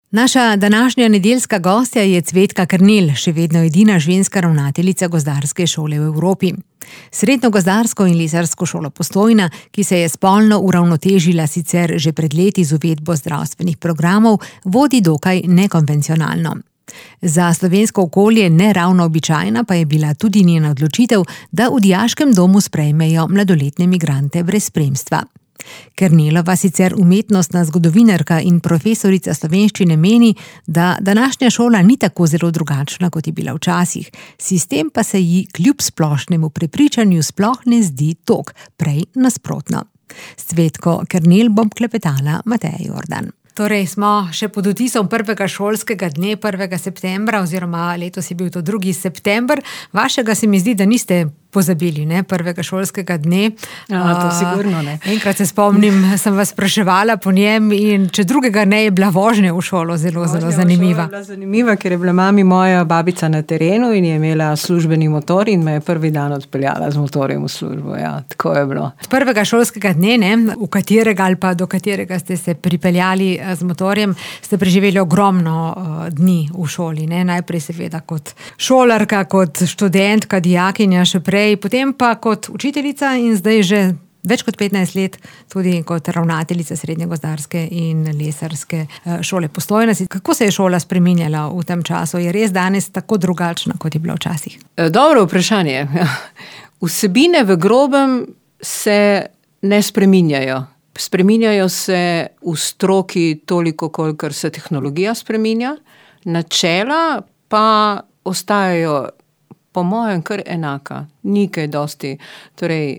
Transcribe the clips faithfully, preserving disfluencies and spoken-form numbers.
Naša današnja nedeljska gostja je Cvetka Kernel, še vedno edina ženska ravnateljica gozdarske šole v Evropi. Srednjo gozdarsko in lesarsko šolo Postojna, ki se je spolno uravnotežila sicer že pred leti z uvedbo zdravstvenih programov, vodi dokaj nekonvencionalno. Za slovensko okolje ne ravno običajna pa je bila tudi njena odločitev, da v dijaškem domu sprejmejo mladoletne migrante brez spremstva. Kernelova, sicer umetnostna zgodovinarka in profesorica slovenščine, meni, da današnja šola ni tako zelo drugačna, kot je bila včasih. Sistem pa se ji kljub splošnemu prepričanju sploh ne zdi tok, prej nasprotno. S Cvetko Kernel bom klepetala Mateja Jordan. Torej smo še pod vtisom prvega šolskega dne, prvega septembra, oziroma letos je bil to drugi september. Vašega se mi zdi, da niste pozabili, ne, prvega šolskega dne. Ja, to sigurno ne. Enkrat se spomnim, sem vas spraševala po njem in če drugega ne, je bila vožnja v šolo zelo, vožnja zelo zanimiva. Je bila zanimiva, ker je bila mami moja babica na terenu in je imela službeni motor in me je prvi dan odpeljala z motorjem v službo. Ja, tako je bilo. Od prvega šolskega dne, ne, v katerega ali pa do katerega ste se pripeljali z motorjem, ste preživeli ogromno uh, dni v šoli, ne, najprej seveda kot šolarka, kot študentka, dijakinja še prej, potem pa kot učiteljica in zdaj že več kot petnajst let tudi kot ravnateljica srednje gozdarske in lesarske šole Postojna. Kako se je šola spreminjala v tem času? Je res danes tako drugačna, kot je bila včasih? Dobro vprašanje. Vsebine v grobem se ne spreminjajo. Spreminjajo se v stroki toliko, kolikor se tehnologija spreminja. Načela pa ostajajo po mojem kar enaka, ni kaj dosti. Torej,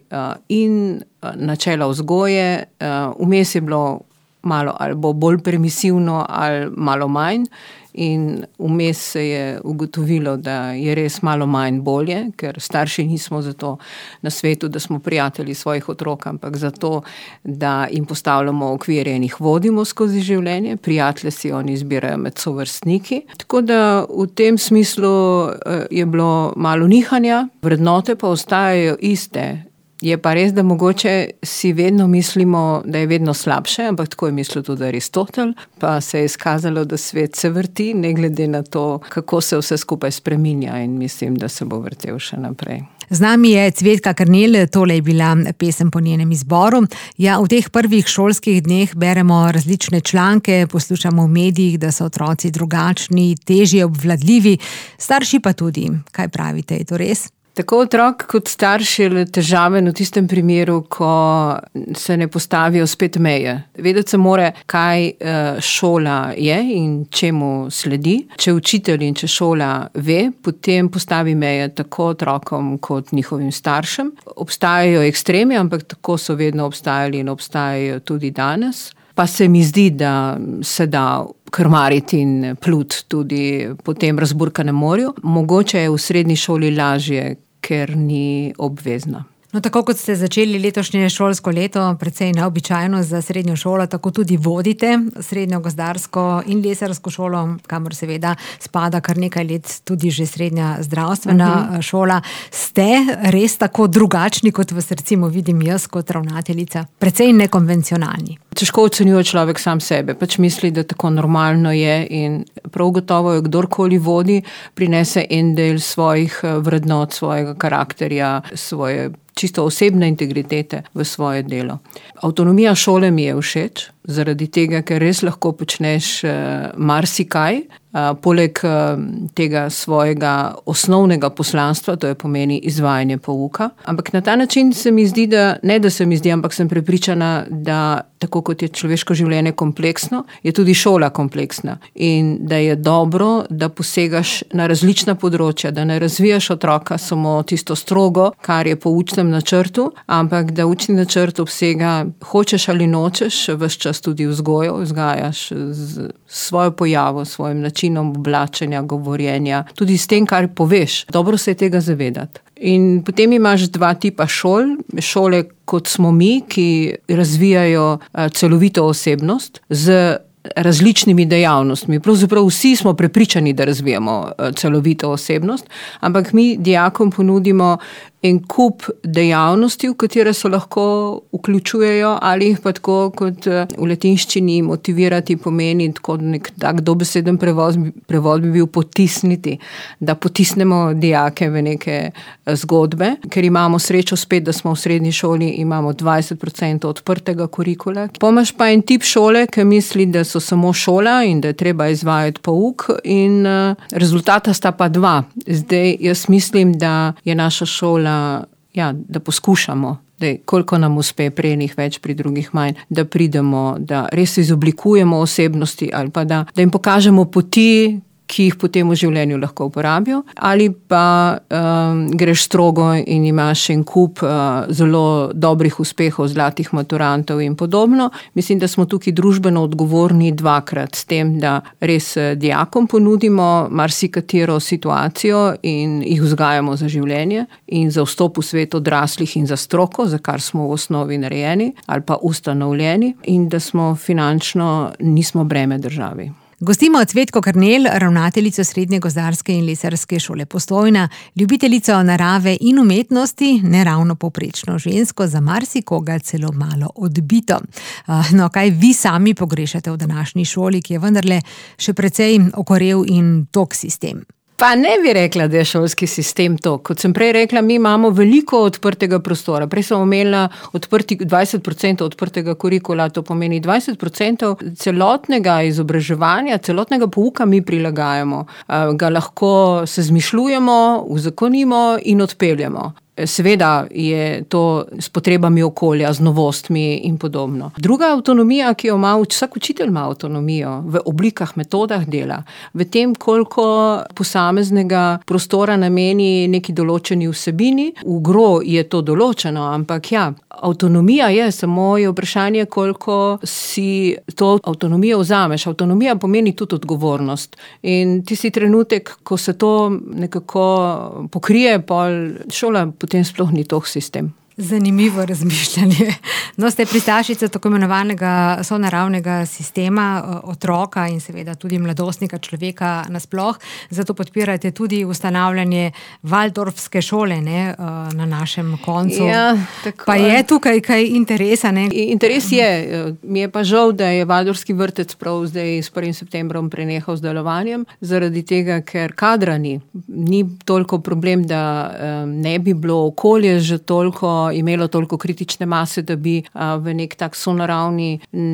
in načela vzgoje, vmes je bilo malo ali bo bolj permisivno ali malo manj in vmes se je ugotovilo, da je res malo manj bolje, ker starši nismo zato na svetu, da smo prijatelji svojih otrok, ampak zato, da jim postavljamo okvirje in jih vodimo skozi življenje. Prijatelje si oni izbirajo med sovrstniki. Tako da v tem smislu je bilo malo nihanja, vrednote pa ostajajo iste. Je pa res, da mogoče si vedno mislimo, da je vedno slabše, ampak tako je mislil tudi Aristotel, pa se je izkazalo, da svet se vrti, ne glede na to, kako se vse skupaj spreminja, in mislim, da se bo vrtel še naprej. Z nami je Cvetka Kernel, tole je bila pesem po njenem izboru. Ja, v teh prvih šolskih dneh beremo različne članke, poslušamo v medijih, da so otroci drugačni, težje obvladljivi, starši pa tudi. Kaj pravite, je to res? Tako otrok kot starš je težaven v tistem primeru, ko se ne postavijo spet meje. Vedeti se more, kaj šola je in čemu sledi. Če učitelj in če šola ve, potem postavi meje tako otrokom kot njihovim staršem. Obstajajo ekstremi, ampak tako so vedno obstajali in obstajajo tudi danes. Pa se mi zdi, da se da krmariti in plut tudi po tem razburkanem morju. Mogoče je v srednji šoli lažje, ker ni obvezna. No, tako kot ste začeli letošnje šolsko leto, precej neobičajno za srednjo šolo, tako tudi vodite srednjo gozdarsko in lesarsko šolo, kamor seveda spada kar nekaj let tudi že srednja zdravstvena uh-huh. šola. Ste res tako drugačni, kot vas recimo vidim jaz kot ravnateljica? Precej nekonvencionalni. Težko ocenjuje človek sam sebe, pač misli, da tako normalno je in prav gotovo je, kdorkoli vodi, prinese en del svojih vrednot, svojega karakterja, svoje čisto osebne integritete v svoje delo. Avtonomija šole mi je všeč, zaradi tega, ker res lahko počneš marsikaj, poleg tega svojega osnovnega poslanstva, to je pomeni izvajanje pouka. Ampak na ta način se mi zdi, da, ne da se mi zdi, ampak sem prepričana, da tako kot je človeško življenje kompleksno, je tudi šola kompleksna. In da je dobro, da posegaš na različna področja, da ne razvijaš otroka samo tisto strogo, kar je po učnem načrtu, ampak da učni načrt obsega, hočeš ali nočeš, ves čas tudi vzgojo, vzgajaš z svojo pojavo, svojim načinom oblačenja, govorjenja, tudi s tem, kar poveš. Dobro se je tega zavedati. In potem imaš dva tipa šol, šole kot smo mi, ki razvijajo celovito osebnost z različnimi dejavnostmi. Pravzaprav vsi smo prepričani, da razvijamo celovito osebnost, ampak mi dijakom ponudimo en kup dejavnosti, v katere se lahko vključujejo, ali jih pa tako, kot v latinščini motivirati pomeni tako nek tak dobeseden prevod, prevod bi bil potisniti, da potisnemo dijake v neke zgodbe, ker imamo srečo spet, da smo v srednji šoli, imamo dvajset procentov odprtega kurikula. Pomaš pa en tip šole, ki misli, da so samo šola in da je treba izvajati pouk in rezultata sta pa dva. Zdaj, jaz mislim, da je naša šola Ja, da poskušamo, da koliko nam uspe pri enih več, pri drugih manj, da pridemo, da res izoblikujemo osebnosti ali pa da, da jim pokažemo poti, ki jih potem v življenju lahko uporabijo, ali pa um, greš strogo in imaš en kup uh, zelo dobrih uspehov, zlatih maturantov in podobno. Mislim, da smo tukaj družbeno odgovorni dvakrat s tem, da res dijakom ponudimo marsikatero situacijo in jih vzgajamo za življenje in za vstop v svet odraslih in za stroko, za kar smo v osnovi narejeni ali pa ustanovljeni in da smo finančno nismo breme državi. Gostimo Cvetko Kernel, ravnateljico Srednje gozdarske in lesarske šole Postojna, ljubiteljico narave in umetnosti, ne ravno povprečno žensko, za marsikoga celo malo odbito. No, kaj vi sami pogrešate v današnji šoli, ki je vendarle še precej okorel in tog sistem? Pa ne bi rekla, da je šolski sistem to. Kot sem prej rekla, mi imamo veliko odprtega prostora. Prej sem omenila odprti, dvajset procentov odprtega kurikula, to pomeni dvajset procentov celotnega izobraževanja, celotnega pouka mi prilagajamo. Ga lahko se zmišljujemo, uzakonimo in odpeljemo. Seveda je to s potrebami okolja, z novostmi in podobno. Druga avtonomija, ki jo ima, vsak učitelj ima avtonomijo v oblikah, metodah dela, v tem, koliko posameznega prostora nameni neki določeni vsebini. V gro je to določeno, ampak ja, avtonomija je, samo je vprašanje, koliko si to avtonomijo vzameš. Avtonomija pomeni tudi odgovornost. In tisti trenutek, ko se to nekako pokrije, pol šola potem sploh ni toh sistem. Zanimivo razmišljanje. No, ste pristašica tako imenovanega sonaravnega sistema otroka in seveda tudi mladostnika, človeka nasploh, zato podpirate tudi ustanavljanje Valdorfske šole, ne, na našem koncu. Ja, tako. Pa je tukaj kaj interesa, ne? Interes je. Mi je pa žal, da je Valdorfski vrtec prav zdaj s prvim septembrom prenehal z delovanjem, zaradi tega, ker kadra ni. Ni toliko problem, da ne bi bilo okolje že toliko imelo toliko kritične mase, da bi v nek tak sonaravni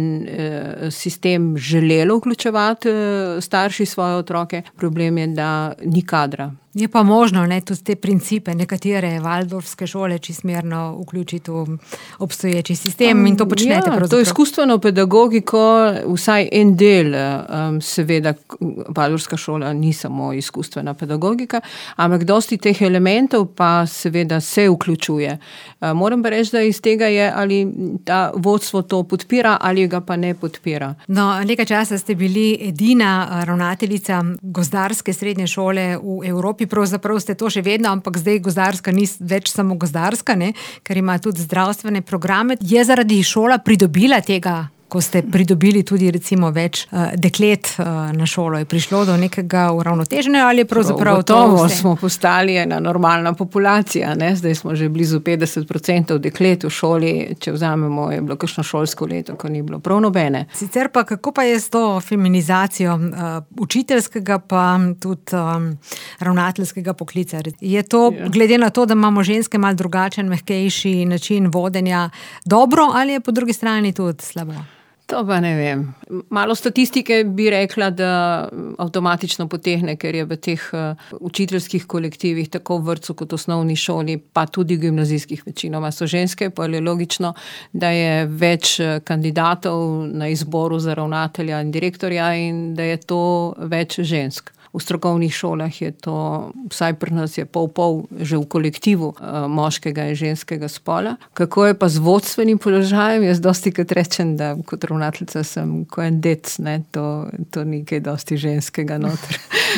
sistem želelo vključevati starši svoje otroke. Problem je, da ni kadra. Je pa možno, ne, tudi te principe, nekatere Valdorfske šole čistmerno vključiti v obstoječi sistem in to počnete ja, pravzaprav. To je izkustveno pedagogiko, vsaj en del, seveda Valdorfska šola ni samo izkustvena pedagogika, ampak dosti teh elementov pa seveda se vključuje. Moram pa reči, da iz tega je, ali ta vodstvo to podpira ali ga pa ne podpira. No, nekaj časa ste bili edina ravnateljica gozdarske srednje šole v Evropi. Pravzaprav ste to še vedno, ampak zdaj gozdarska ni več samo gozdarska, ne, ker ima tudi zdravstvene programe. Je zaradi šola pridobila tega, ko ste pridobili tudi recimo več uh, deklet uh, na šolo? Je prišlo do nekega uravnoteženja ali je pravzaprav to vse? Gotovo smo postali ena normalna populacija, ne? Zdaj smo že blizu petdeset procentov deklet v šoli, če vzamemo, je bilo kakšno šolsko leto, ko ni bilo prav nobene. Sicer pa, kako pa je s to feminizacijo uh, učiteljskega pa tudi um, ravnateljskega poklica? Je to, ja. glede na to, da imamo ženske malo drugačen, mehkejši način vodenja, dobro ali je po drugi strani tudi slabo? To pa ne vem. Malo statistike bi rekla, da avtomatično potehne, ker je v teh učiteljskih kolektivih, tako v vrtcu kot osnovni šoli, pa tudi gimnazijskih večinoma so ženske, pa je logično, da je več kandidatov na izboru za ravnatelja in direktorja in da je to več žensk. V strokovnih šolah je to, vsaj pri nas je pol-pol že v kolektivu moškega in ženskega spola. Kako je pa z vodstvenim položajem? Jaz dosti krat rečem, da kot ravnateljica sem ko en dec, ne, to, to ni kaj dosti ženskega noter.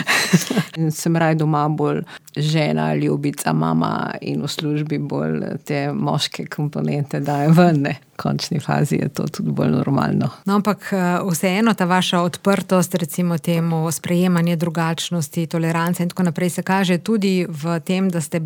Sem raj doma bolj žena, ljubica, mama in v službi bolj te moške komponente daje ven, ne. V končni fazi je to tudi bolj normalno. No, ampak vseeno ta vaša odprtost, recimo temu sprejemanje drugačnosti, tolerance in tako naprej se kaže tudi v tem, da ste brez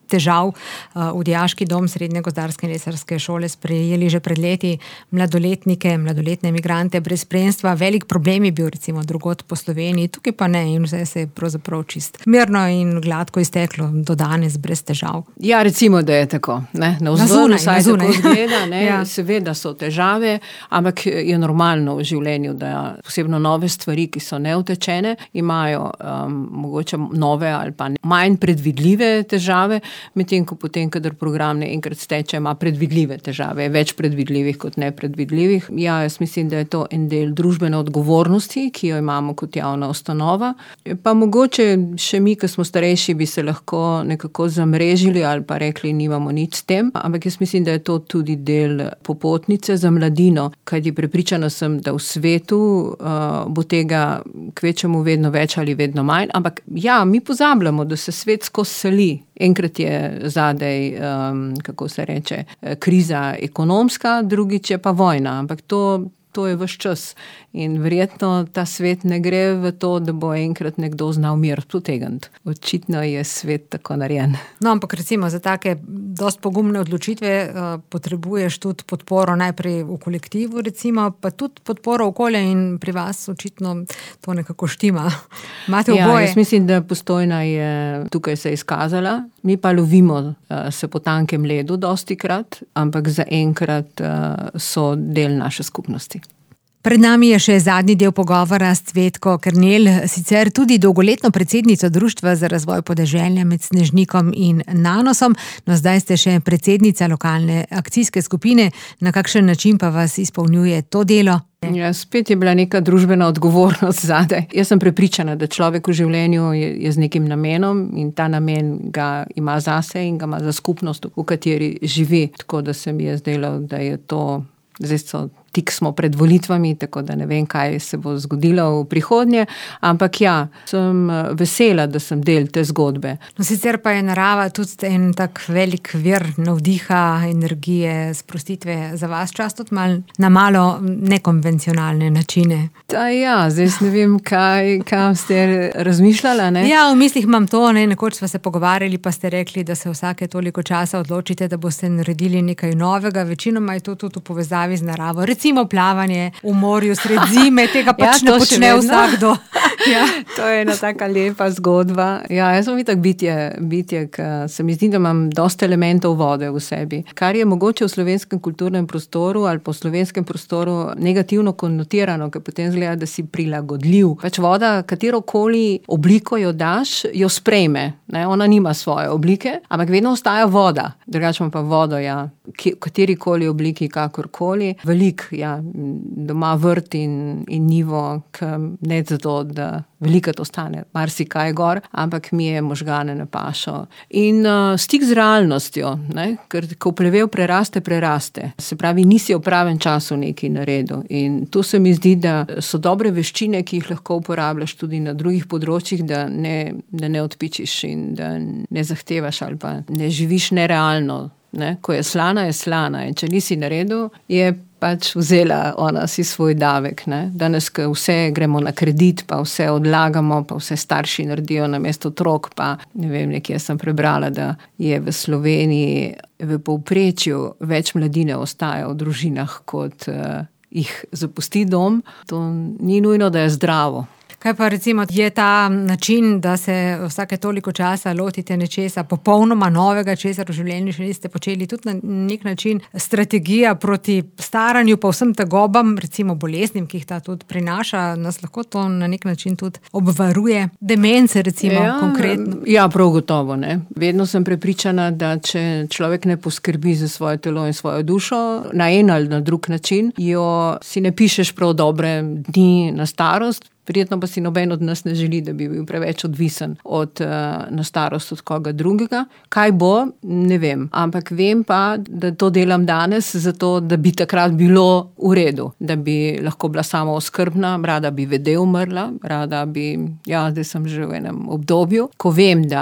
težav. V dijaški dom Srednje gozdarske in lesarske šole sprejeli že pred leti mladoletnike, mladoletne migrante brez spremstva. Velik problem je bil recimo drugod po Sloveniji, tukaj pa ne in vse se je pravzaprav čist mirno in gladko izteklo do danes brez težav. Ja, recimo, da je tako. Ne? Na vzven vsaj tako izgleda, ne? Ja. Seveda so težave, ampak je normalno v življenju, da posebno nove stvari, ki so neutečene, imajo um, mogoče nove ali pa manj predvidljive težave, medtem ko potem, kadar program ne enkrat steče, ima predvidljive težave, več predvidljivih kot nepredvidljivih. Ja, jaz mislim, da je to en del družbene odgovornosti, ki jo imamo kot javna ustanova. Pa mogoče še mi, ki smo starejši, bi se lahko nekako zamrežili ali pa rekli, nimamo nič s tem, ampak jaz mislim, da je to tudi del popotnice za mladino, kajti prepričana sem, da v svetu uh, bo tega kvečemu vedno več ali vedno manj, ampak ja, mi pozabljamo, da se svet skozi seli. Enkrat je zadej, um, kako se reče, kriza ekonomska, drugič je pa vojna, ampak to To je ves čas in verjetno ta svet ne gre v to, da bo enkrat nekdo znal mir potegniti. Očitno je svet tako narejen. No, ampak recimo za take dosti pogumne odločitve uh, potrebuješ tudi podporo najprej v kolektivu, recimo, pa tudi podporo okolja in pri vas očitno to nekako štima. Imate ja, oboje? Jaz mislim, da Postojna je tukaj se izkazala. Mi pa lovimo uh, se po tankem ledu dostikrat, ampak zaenkrat uh, so del naše skupnosti. Pred nami je še zadnji del pogovora s Cvetko Kernel, sicer tudi dolgoletno predsednico Društva za razvoj podeželja med Snežnikom in Nanosom, no zdaj ste še predsednica lokalne akcijske skupine. Na kakšen način pa vas izpolnjuje to delo? Ja, spet je bila neka družbena odgovornost zadaj. Jaz sem prepričana, da človek v življenju je, je z nekim namenom in ta namen ga ima zase in ga ima za skupnost, v kateri živi. Tako da se mi je zdelo, da je to, zdaj so tik smo pred volitvami, tako da ne vem, kaj se bo zgodilo v prihodnje, ampak ja, sem vesela, da sem del te zgodbe. No, sicer pa je narava tudi en tak velik vir navdiha, energije, sprostitve za vas čas tudi mal, na malo nekonvencionalne načine. Ta ja, zdaj ne vem, kaj, kam ste razmišljala, ne? Ja, v mislih imam to, ne, nekoč smo se pogovarjali, pa ste rekli, da se vsake toliko časa odločite, da boste naredili nekaj novega, večinoma je to tudi v povezavi z naravo. Recimo plavanje v morju sred zime, tega pač ja, ne počne vsakdo. Ja. To je ena taka lepa zgodba. Ja, jaz sem itak bitje, bitje, ki se mi zdi, da imam dosti elementov vode v sebi. Kar je mogoče v slovenskem kulturnem prostoru ali po slovenskem prostoru negativno konnotirano, ker potem zgleda, da si prilagodljiv. Pač voda, katerokoli obliko jo daš, jo sprejme. Ne? Ona nima svoje oblike, ampak vedno ostaja voda. Drugače pa vodo, ja, v katerikoli obliki, kakorkoli. Velik, ja, doma vrt in, in nivo, ki ne zato, da veliko to stane, marsikaj gor, ampak mi je možgane ne pašo. In uh, stik z realnostjo, ne? Ker ko plevel preraste, preraste. Se pravi, nisi v pravem času nekaj naredil. In tu se mi zdi, da so dobre veščine, ki jih lahko uporabljaš tudi na drugih področjih, da ne, da ne odpičiš in da ne zahtevaš ali pa ne živiš nerealno. Ne? Ko je slana, je slana. In če nisi naredil, je pač vzela ona si svoj davek. Ne? Danes, ko vse gremo na kredit, pa vse odlagamo, pa vse starši naredijo namesto otrok, pa ne vem, nekje sem prebrala, da je v Sloveniji v povprečju več mladine ostaja v družinah, kot uh, jih zapusti dom. To ni nujno, da je zdravo. Kaj pa recimo je ta način, da se vsake toliko časa lotite nečesa popolnoma novega, česar v življenju še niste počeli, tudi na nek način strategija proti staranju, pa vsem tegobam, recimo boleznim, ki jih ta tudi prinaša, nas lahko to na nek način tudi obvaruje. Demence recimo ja, konkretno. Ja, prav gotovo, ne. Vedno sem prepričana, da če človek ne poskrbi za svoje telo in svojo dušo, na en ali na drug način, jo si ne pišeš prav dobre dni na starost. Prijetno pa si noben od nas ne želi, da bi bil preveč odvisen od, na starost od koga drugega. Kaj bo, ne vem. Ampak vem pa, da to delam danes zato, da bi takrat bilo v redu. Da bi lahko bila samooskrbna, rada bi vede umrla, rada bi, ja, zdaj sem že v enem obdobju, ko vem, da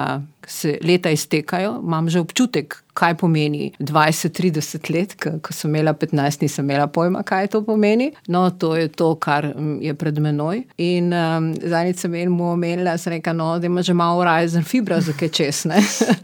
se leta iztekajo, imam že občutek, kaj pomeni dvajset trideset let, ko sem imela petnajst, nisem imela pojma, kaj to pomeni. No, to je to, kar je pred menoj. In um, zadnjič sem mu omenila, sem rekla, no, da ima že malo Horizon fibra za kaj čez, ne.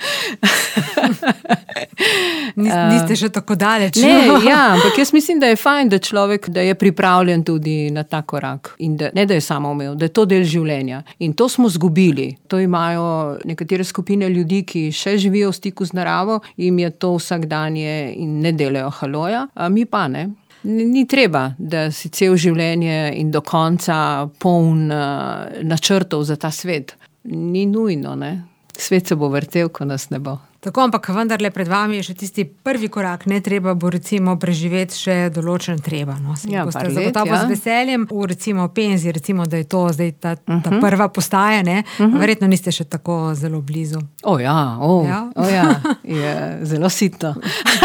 Niste še tako daleč. Ne, ja, ampak jaz mislim, da je fajn, da človek, da je pripravljen tudi na ta korak. In da, ne, da je samoumel, da je to del življenja. In to smo zgubili. To imajo nekatere skupine ljudi, ki še živijo v stiku z naravo, jim je to vsakdanje in ne delajo haloja, a mi pa ne. Ni, ni treba, da si cel življenje in do konca poln uh, načrtov za ta svet. Ni nujno, ne. Svet se bo vrtel, ko nas ne bo. Tako, ampak vendarle pred vami je še tisti prvi korak, ne, treba bo recimo preživeti še določen treba. No. Ja, boste par let, zagotovo ja. z veseljem v recimo penziji, recimo, da je to zdaj ta, ta Uh-huh. prva postaja, ne, Uh-huh. verjetno niste še tako zelo blizu. O ja, o, Ja. o ja, je zelo sitno.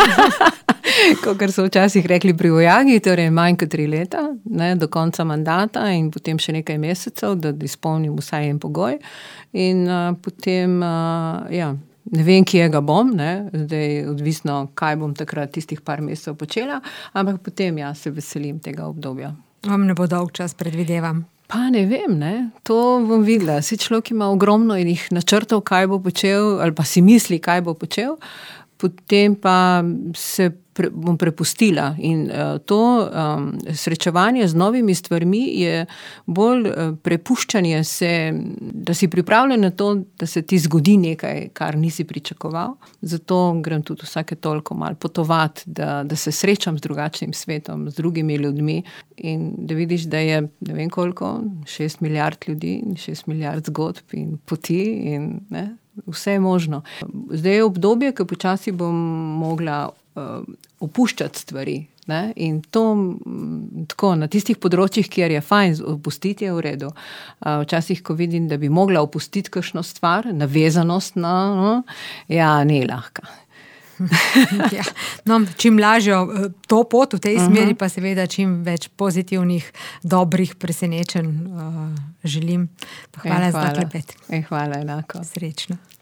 Kakor so včasih rekli pri vojaki, torej manj kot tri leta, ne, do konca mandata in potem še nekaj mesecev, da izpolnim vsaj en pogoj. In uh, potem, uh, ja, ne vem, kje ga bom, ne, zdaj odvisno, kaj bom takrat tistih par mesecev počela, ampak potem ja, se veselim tega obdobja. Vam ne bo dolg čas, predvidevam. Pa ne vem, ne, to bom videla. Si človek ima ogromno enih načrtov, kaj bo počel, ali pa si misli, kaj bo počel, potem pa se pre, bom prepustila. In uh, to um, srečevanje z novimi stvarmi je bolj uh, prepuščanje se, da si pripravljen na to, da se ti zgodi nekaj, kar nisi pričakoval. Zato grem tudi vsake toliko malo potovati, da, da se srečam z drugačnim svetom, z drugimi ljudmi in da vidiš, da je ne vem koliko, šest milijard ljudi, šest milijard zgodb in poti in ne, vse je možno. Zdaj je obdobje, ko počasi bom mogla uh, opuščati stvari. Ne? In to m, tako, na tistih področjih, kjer je fajn opustiti, je v redu. Uh, včasih, ko vidim, da bi mogla opustiti kakšno stvar, navezanost na, no, ja, ni lahka. Ja, no, čim lažjo to pot v tej smeri, pa seveda čim več pozitivnih, dobrih presenečenj uh, želim. Pa hvala, E, hvala za ta klepet. E, hvala enako. Srečno.